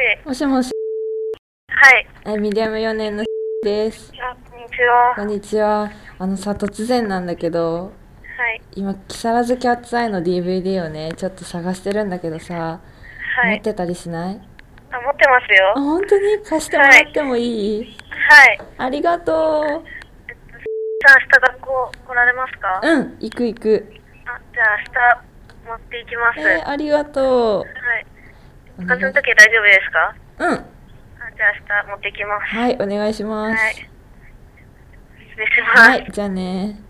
もしもし、 はい。 ミディアム4年のです。 こんにちは。 こんにちは。突然なんだけど、 はい。 今、木更津キャッツアイの DVD をね、ちょっと探してるんだけどさ、 はい。 持ってたりしない？ 持ってますあ、 よ。 本当に貸してもはい。 らってもいい？ はい。 ありがとじゃあ明日学校来られますか？ う。うん、行く行く。 じゃあ明日持っていきます。 ありがとはい。 う。お願いしその時大丈夫ですか？ うん。 じゃあ明日持っていきます。 はい、お願いしまはい。 す。 失礼します。 はい、じゃあね。